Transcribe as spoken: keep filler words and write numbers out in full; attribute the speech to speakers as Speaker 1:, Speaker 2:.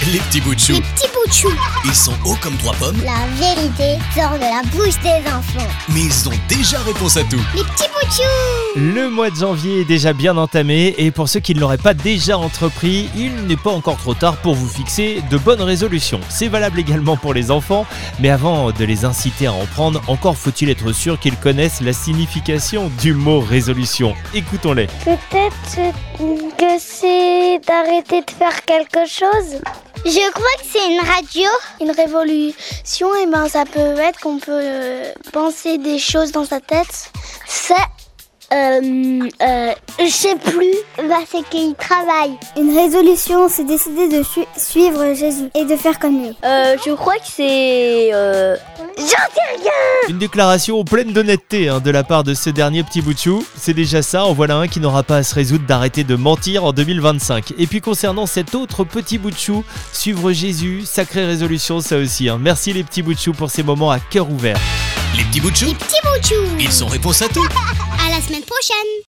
Speaker 1: Les petits bouts de chou.
Speaker 2: Les petits bouts de chou.
Speaker 1: Ils sont hauts comme trois pommes,
Speaker 2: La vérité sort de la bouche des enfants.
Speaker 1: mais ils ont déjà réponse à tout.
Speaker 2: Les petits bouts de chou.
Speaker 3: Le mois de janvier est déjà bien entamé et pour ceux qui ne l'auraient pas déjà entrepris, il n'est pas encore trop tard pour vous fixer de bonnes résolutions. C'est valable également pour les enfants, mais avant de les inciter à en prendre, encore faut-il être sûr qu'ils connaissent la signification du mot résolution. Écoutons-les.
Speaker 4: Peut-être que c'est d'arrêter de faire quelque chose.
Speaker 2: Je crois que c'est une radio.
Speaker 4: Une révolution, et ben ça peut être qu'on peut euh, penser des choses dans sa tête.
Speaker 2: C'est... Euh... euh je sais plus. Bah c'est qu'il travaille.
Speaker 5: Une résolution, c'est décider de su- suivre Jésus et de faire comme lui.
Speaker 4: Euh, je crois que c'est... Euh...
Speaker 2: J'en sais rien.
Speaker 3: Une déclaration pleine d'honnêteté hein, de la part de ce dernier petit bout de chou. C'est déjà ça, en voilà un qui n'aura pas à se résoudre d'arrêter de mentir en deux mille vingt-cinq. Et puis concernant cet autre petit bout de chou, suivre Jésus, sacrée résolution ça aussi. Hein. Merci les petits bouts de chou pour ces moments à cœur ouvert.
Speaker 1: Les petits bouts de chou,
Speaker 2: Les petits bouts de chou.
Speaker 1: ils sont réponse à tout.
Speaker 2: À la semaine prochaine.